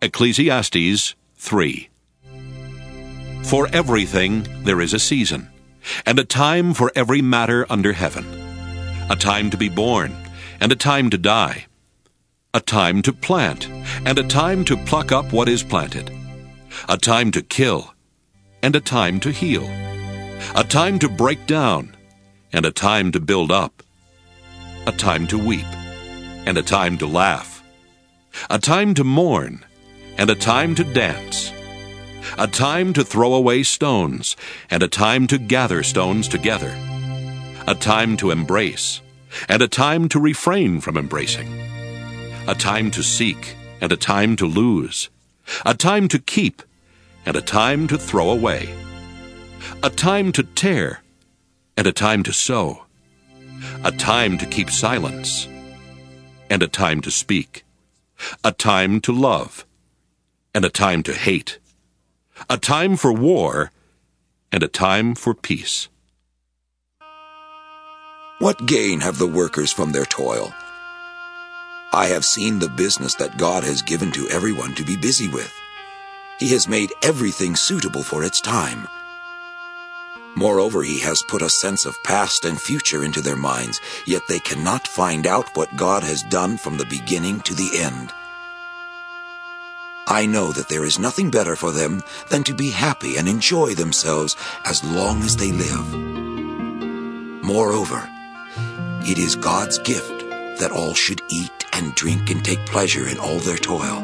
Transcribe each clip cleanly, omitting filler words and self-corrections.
Ecclesiastes 3. For everything there is a season, and a time for every matter under heaven, a time to be born, and a time to die, a time to plant, and a time to pluck up what is planted, a time to kill, and a time to heal, a time to break down, and a time to build up, a time to weep, and a time to laugh, a time to mourn, and a time to dance, a time to throw away stones, and a time to gather stones together, a time to embrace, and a time to refrain from embracing, a time to seek, and a time to lose, a time to keep, and a time to throw away, a time to tear, and a time to sow, a time to keep silence, and a time to speak, a time to love, and a time to hate, a time for war, and a time for peace. What gain have the workers from their toil? I have seen the business that God has given to everyone to be busy with. He has made everything suitable for its time. Moreover, he has put a sense of past and future into their minds, yet they cannot find out what God has done from the beginning to the end. I know that there is nothing better for them than to be happy and enjoy themselves as long as they live. Moreover, it is God's gift that all should eat and drink and take pleasure in all their toil.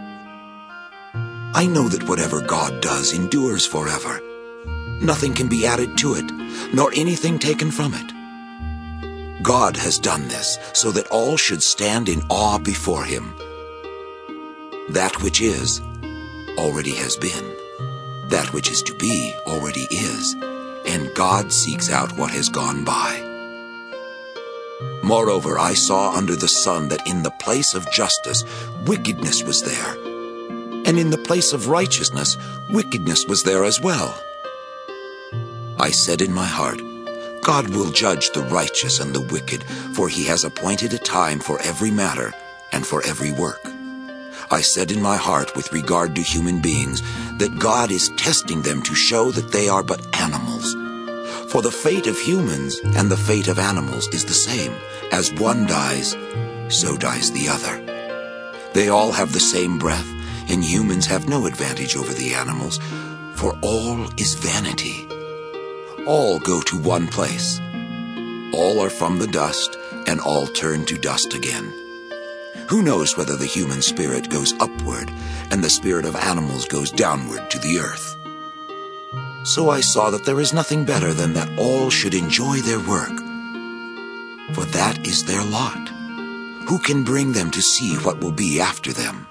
I know that whatever God does endures forever. Nothing can be added to it, nor anything taken from it. God has done this so that all should stand in awe before him. That which is, already has been. That which is to be, already is. And God seeks out what has gone by. Moreover, I saw under the sun that in the place of justice, wickedness was there. And in the place of righteousness, wickedness was there as well. I said in my heart, God will judge the righteous and the wicked, for he has appointed a time for every matter and for every work. I said in my heart with regard to human beings that God is testing them to show that they are but animals. For the fate of humans and the fate of animals is the same. As one dies, so dies the other. They all have the same breath, and humans have no advantage over the animals, for all is vanity. All go to one place. All are from the dust, and all turn to dust again. Who knows whether the human spirit goes upward, and the spirit of animals goes downward to the earth? So I saw that there is nothing better than that all should enjoy their work, for that is their lot. Who can bring them to see what will be after them?